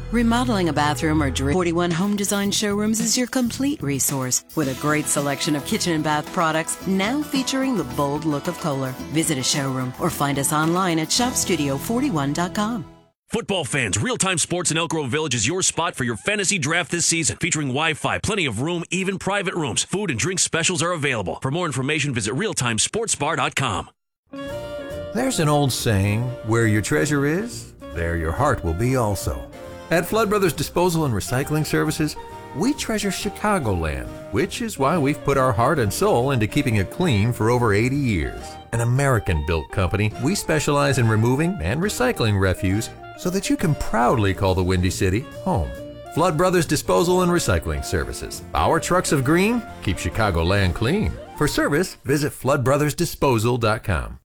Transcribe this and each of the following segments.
Remodeling a bathroom or 41 Home Design Showrooms is your complete resource with a great selection of kitchen and bath products now featuring the bold look of Kohler. Visit a showroom or find us online at shopstudio41.com. Football fans, Real-Time Sports in Elk Grove Village is your spot for your fantasy draft this season. Featuring Wi-Fi, plenty of room, even private rooms. Food and drink specials are available. For more information, visit realtimesportsbar.com. There's an old saying, where your treasure is, there your heart will be also. At Flood Brothers Disposal and Recycling Services, we treasure Chicagoland, which is why we've put our heart and soul into keeping it clean for over 80 years. An American-built company, we specialize in removing and recycling refuse so that you can proudly call the Windy City home. Flood Brothers Disposal and Recycling Services. Our trucks of green keep Chicagoland clean. For service, visit floodbrothersdisposal.com.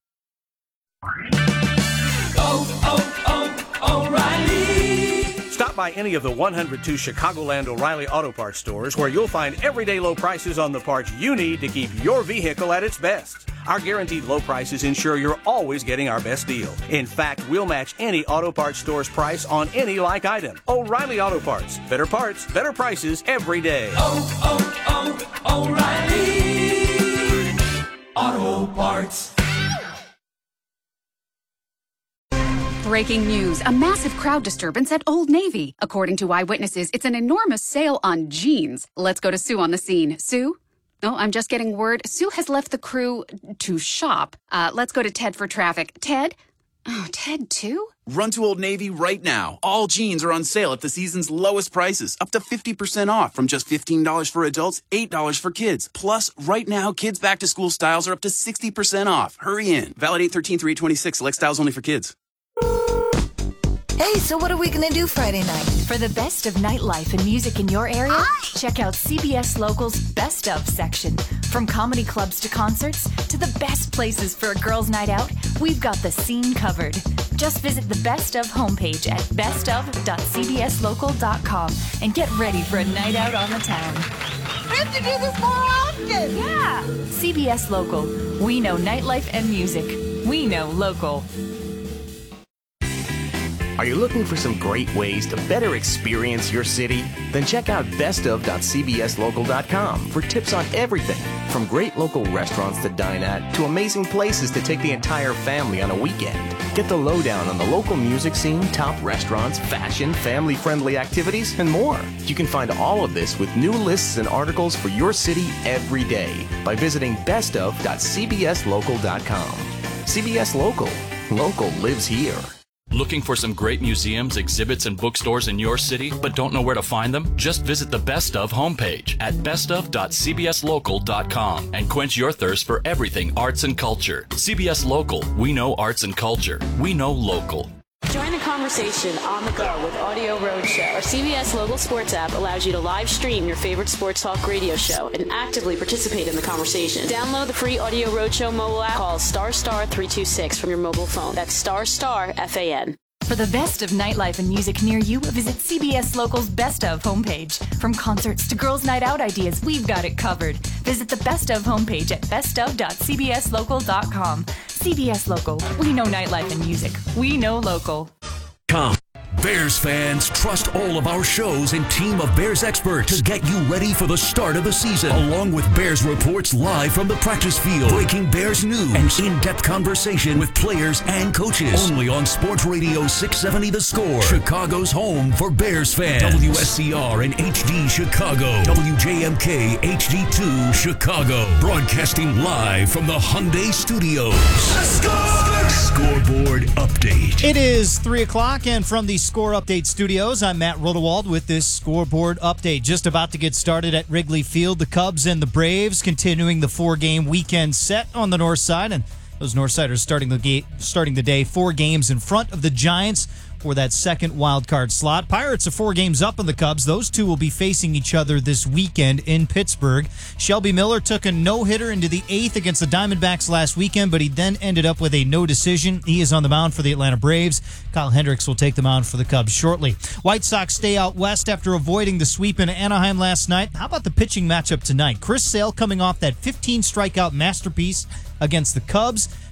O'Reilly. Stop by any of the 102 Chicagoland O'Reilly Auto Parts stores where you'll find everyday low prices on the parts you need to keep your vehicle at its best. Our guaranteed low prices ensure you're always getting our best deal. In fact, we'll match any auto parts store's price on any like item. O'Reilly Auto Parts. Better parts, better prices every day. O'Reilly Auto Parts. Breaking news. A massive crowd disturbance at Old Navy. According to eyewitnesses, it's an enormous sale on jeans. Let's go to Sue on the scene. Sue? Oh, I'm just getting word. Sue has left the crew to shop. Let's go to Ted for traffic. Ted? Oh, Ted too? Run to Old Navy right now. All jeans are on sale at the season's lowest prices, up to 50% off from just $15 for adults, $8 for kids. Plus, right now, kids' back-to-school styles are up to 60% off. Hurry in. Valid 8/13/3/26. Select styles only for kids. Hey, so what are we going to do Friday night? For the best of nightlife and music in your area, check out CBS Local's Best Of section. From comedy clubs to concerts to the best places for a girls' night out, we've got the scene covered. Just visit the Best Of homepage at bestof.cbslocal.com and get ready for a night out on the town. We have to do this more often. Yeah. CBS Local. We know nightlife and music. We know local. Are you looking for some great ways to better experience your city? Then check out bestof.cbslocal.com for tips on everything from great local restaurants to dine at to amazing places to take the entire family on a weekend. Get the lowdown on the local music scene, top restaurants, fashion, family-friendly activities, and more. You can find all of this with new lists and articles for your city every day by visiting bestof.cbslocal.com. CBS Local. Local lives here. Looking for some great museums, exhibits, and bookstores in your city, but don't know where to find them? Just visit the Best Of homepage at bestof.cbslocal.com and quench your thirst for everything arts and culture. CBS Local. We know arts and culture. We know local. Join the conversation on the go with Audio Roadshow. Our CBS Local Sports app allows you to live stream your favorite sports talk radio show and actively participate in the conversation. Download the free Audio Roadshow mobile app. Call *326 from your mobile phone. That's *FAN. For the best of nightlife and music near you, visit CBS Local's Best Of homepage. From concerts to girls' night out ideas, we've got it covered. Visit the Best Of homepage at bestof.cbslocal.com. CBS Local. We know nightlife and music. We know local. Bears fans, trust all of our shows and team of Bears experts to get you ready for the start of the season, along with Bears reports live from the practice field, breaking Bears news, and in-depth conversation with players and coaches. Only on Sports Radio 670 The Score, Chicago's home for Bears fans. WSCR and HD Chicago, WJMK HD2 Chicago, broadcasting live from the Hyundai Studios. Scoreboard update. It is 3 o'clock, and from the Score Update Studios, I'm Matt Rodewald with this scoreboard update. Just about to get started at Wrigley Field. The Cubs and the Braves continuing the four-game weekend set on the north side, and those Northsiders starting the day 4 games in front of the Giants for that second wild card slot. Pirates are 4 games up on the Cubs. Those two will be facing each other this weekend in Pittsburgh. Shelby Miller took a no-hitter into the 8th against the Diamondbacks last weekend, but he then ended up with a no decision. He is on the mound for the Atlanta Braves. Kyle Hendricks will take the mound for the Cubs shortly. White Sox stay out west after avoiding the sweep in Anaheim last night. How about the pitching matchup tonight? Chris Sale coming off that 15 strikeout masterpiece against the Cubs,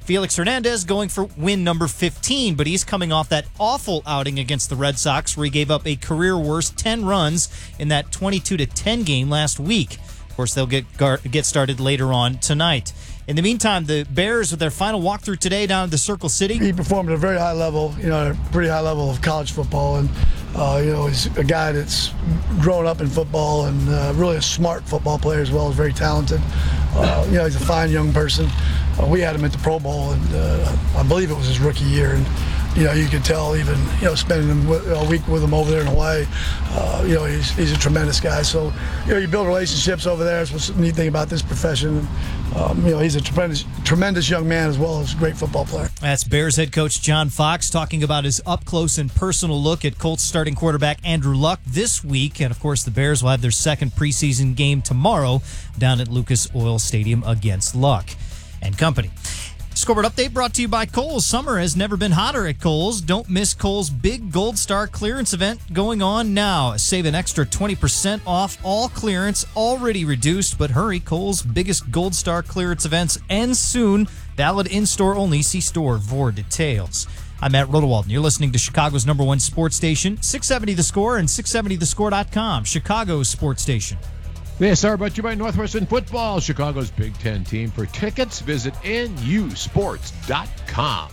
Felix Hernandez going for win number 15, but he's coming off that awful outing against the Red Sox where he gave up a career-worst 10 runs in that 22-10 game last week. Of course, they'll get started later on tonight. In the meantime, the Bears, with their final walkthrough today down at the Circle City. He performed at a very high level, a pretty high level of college football. And, he's a guy that's grown up in football and really a smart football player as well, very talented. He's a fine young person. We had him at the Pro Bowl, and I believe it was his rookie year. And, you could tell even, spending a week with him over there in Hawaii, he's a tremendous guy. So, you build relationships over there. That's what's the neat thing about this profession. He's a tremendous young man as well as a great football player. That's Bears head coach John Fox talking about his up-close and personal look at Colts starting quarterback Andrew Luck this week. And, of course, the Bears will have their second preseason game tomorrow down at Lucas Oil Stadium against Luck and company. Scoreboard update brought to you by Kohl's. Summer has never been hotter at Kohl's. Don't miss Kohl's big Gold Star clearance event going on now. Save an extra 20% off all clearance already reduced, but hurry, Kohl's biggest Gold Star clearance events end soon. Valid in-store only. See store for details. I'm Matt Rodewald, and you're listening to Chicago's #1 sports station, 670 The Score and 670thescore.com, Chicago's sports station. This hour brought to you by Northwestern Football, Chicago's Big Ten team. For tickets, visit nusports.com.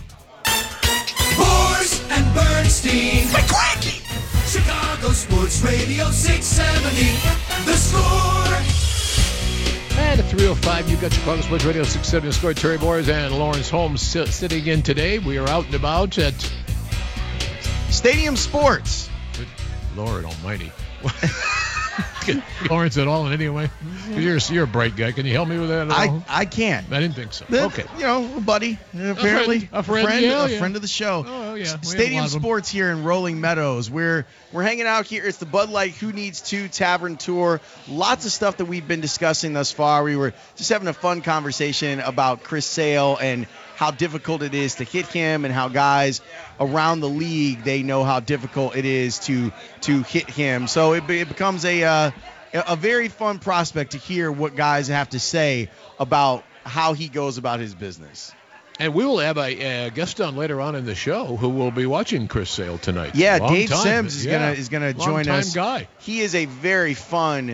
Boers and Bernstein. McCranky. Chicago Sports Radio 670. The Score. And at 3:05, you've got Chicago Sports Radio 670. The Score. Terry Boers and Lawrence Holmes sitting in today. We are out and about at Stadium Sports. Good Lord almighty. Lawrence at all in any way? You're a bright guy. Can you help me with that at all? I can't. I didn't think so. Okay. A buddy, apparently. A friend, friend of the show. Oh, yeah. Stadium Sports here in Rolling Meadows. We're hanging out here. It's the Bud Light Who Needs To Tavern Tour. Lots of stuff that we've been discussing thus far. We were just having a fun conversation about Chris Sale and how difficult it is to hit him, and how guys around the league, they know how difficult it is to hit him. So it becomes a very fun prospect to hear what guys have to say about how he goes about his business. And we will have a guest on later on in the show who will be watching Chris Sale tonight. Yeah, Dave Sims is gonna join us. Guy. He is a very fun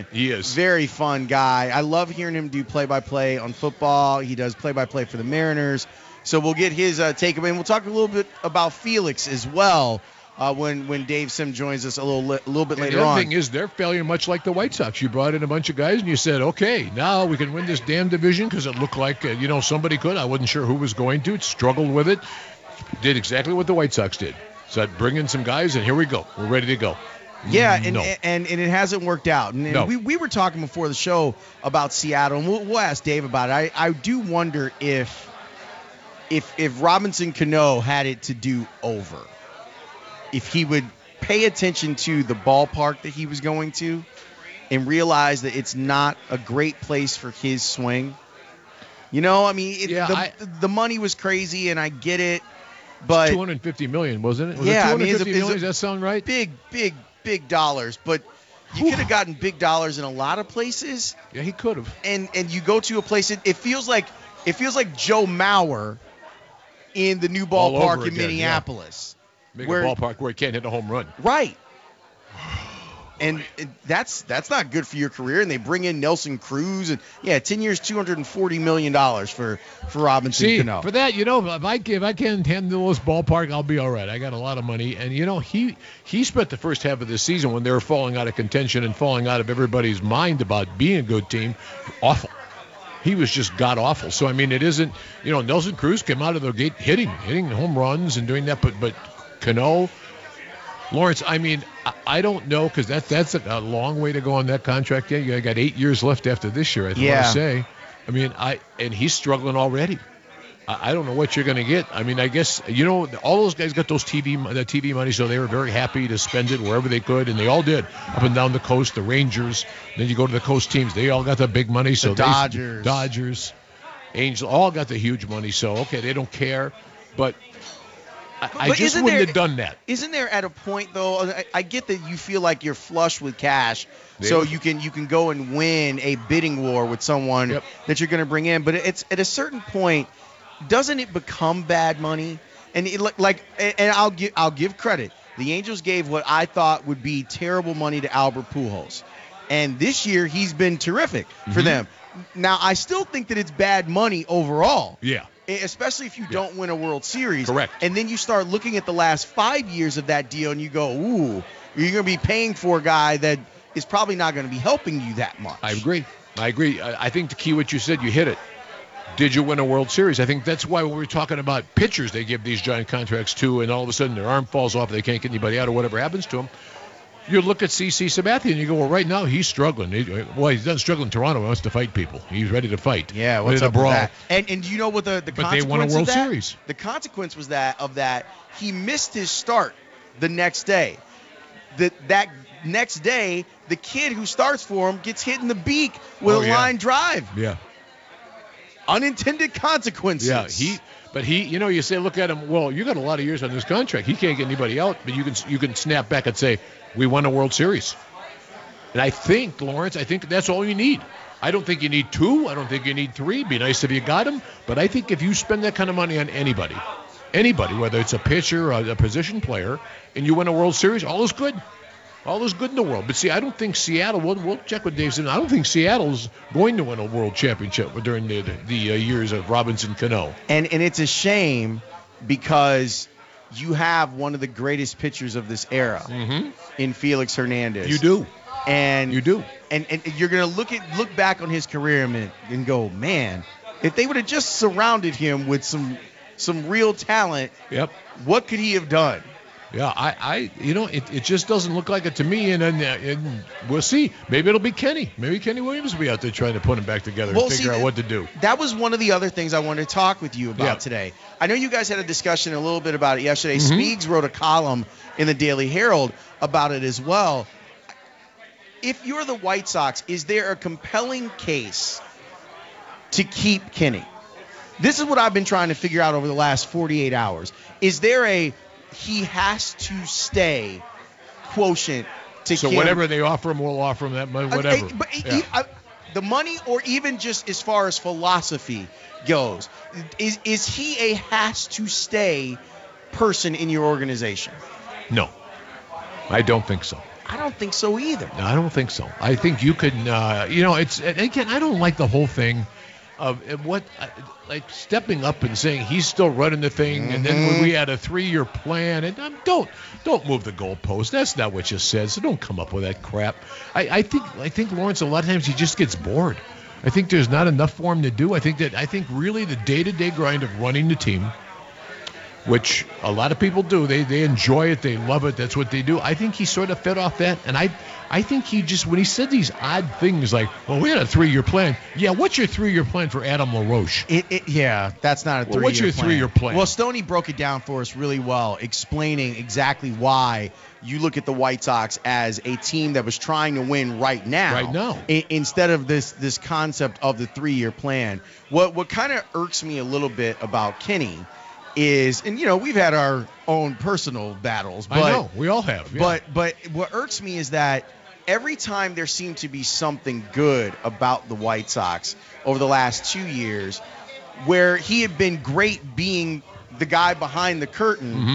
guy. I love hearing him do play-by-play on football. He does play-by-play for the Mariners. So we'll get his take of it. And we'll talk a little bit about Felix as well when Dave Sim joins us a little bit later on. The other thing is they're failing much like the White Sox. You brought in a bunch of guys and you said, okay, now we can win this damn division because it looked like somebody could. I wasn't sure who was going to. Struggled with it. Did exactly what the White Sox did. Said, bring in some guys and here we go. We're ready to go. Yeah, and it hasn't worked out. And we were talking before the show about Seattle, and we'll ask Dave about it. I do wonder if Robinson Cano had it to do over, if he would pay attention to the ballpark that he was going to and realize that it's not a great place for his swing. The money was crazy, and I get it, but $250 million, wasn't it? Was yeah, it $250 million? Does that sound right? Big dollars, but you could have gotten big dollars in a lot of places. Yeah, he could have. And you go to a place, it feels like Joe Mauer in the new ballpark in Minneapolis. Yeah. Make a ballpark where he can't hit a home run. Right. And that's not good for your career. And they bring in Nelson Cruz, and 10 years, $240 million for Robinson Cano. For that, if I can handle this ballpark, I'll be all right. I got a lot of money, and he spent the first half of the season when they were falling out of contention and falling out of everybody's mind about being a good team, awful. He was just god-awful. So, it isn't, Nelson Cruz came out of the gate hitting home runs and doing that, but Cano, Lawrence, I don't know, because that's a long way to go on that contract. Yeah, you got 8 years left after this year, I want to say. And he's struggling already. I don't know what you're going to get. I guess, all those guys got those TV money, so they were very happy to spend it wherever they could, and they all did. Up and down the coast, the Rangers. Then you go to the coast teams. They all got the big money. So the Dodgers, Angels, all got the huge money. So, okay, they don't care. But I just wouldn't have done that. Isn't there at a point, though, I get that you feel like you're flush with cash, so you can go and win a bidding war with someone that you're going to bring in. But it's at a certain point, doesn't it become bad money? And I'll give credit. The Angels gave what I thought would be terrible money to Albert Pujols. And this year, he's been terrific for them. Now, I still think that it's bad money overall. Yeah. Especially if you don't win a World Series. Correct. And then you start looking at the last 5 years of that deal, and you go, ooh, you're going to be paying for a guy that is probably not going to be helping you that much. I agree. I think the key, what you said, you hit it. Did you win a World Series? I think that's why when we're talking about pitchers they give these giant contracts to, and all of a sudden their arm falls off, they can't get anybody out or whatever happens to them. You look at CC Sabathia and you go, well, right now he's struggling. He's done struggling in Toronto. He wants to fight people. He's ready to fight. Yeah, what's up with that? And you know what the but consequence they won a World of that? Series. The consequence was that he missed his start the next day. That next day, the kid who starts for him gets hit in the beak with a line drive. Yeah. Unintended consequences. Yeah, but you say, look at him. Well, you got a lot of years on this contract. He can't get anybody out, but you can snap back and say, we won a World Series. And I think, Lawrence, that's all you need. I don't think you need 2. I don't think you need 3. Be nice if you got him. But I think if you spend that kind of money on anybody, whether it's a pitcher or a position player, and you win a World Series, all is good. All is good in the world. But see, I don't think Seattle, we'll check with Dave Zinman, I don't think Seattle's going to win a world championship during the years of Robinson Cano. And it's a shame because you have one of the greatest pitchers of this era in Felix Hernandez. You do. And you do. And you're going to look back on his career and go, man, if they would have just surrounded him with some real talent, what could he have done? Yeah, it just doesn't look like it to me, and we'll see. Maybe it'll be Kenny. Maybe Kenny Williams will be out there trying to put him back together and figure out what to do. That was one of the other things I wanted to talk with you about today. I know you guys had a discussion a little bit about it yesterday. Speegs wrote a column in the Daily Herald about it as well. If you're the White Sox, is there a compelling case to keep Kenny? This is what I've been trying to figure out over the last 48 hours. Is there a he has to stay quotient to so Kim? Whatever they offer him, we'll offer him that money, whatever. The money, or even just as far as philosophy goes, is he a has to stay person in your organization? No, I don't think so. I don't think so either. No, I don't think so. I think you could, it's, again, I don't like the whole thing of like stepping up and saying he's still running the thing, and then when we had a 3-year plan, and don't move the goalpost. That's not what you said, so don't come up with that crap. I think Lawrence, a lot of times he just gets bored. I think there's not enough for him to do. I think really the day-to-day grind of running the team, which a lot of people do, they enjoy it, they love it, that's what they do. I think he sort of fed off that, and I think he just, when he said these odd things like, well, we had a 3-year plan. Yeah, what's your 3-year plan for Adam LaRoche? Yeah, that's not a 3-year plan. What's your 3-year plan? Well, Stoney broke it down for us really well, explaining exactly why you look at the White Sox as a team that was trying to win right now. Instead of this concept of the 3-year plan. What kind of irks me a little bit about Kenny is, and we've had our own personal battles. But, I know, we all have. Yeah. But what irks me is that every time there seemed to be something good about the White Sox over the last 2 years, where he had been great being the guy behind the curtain,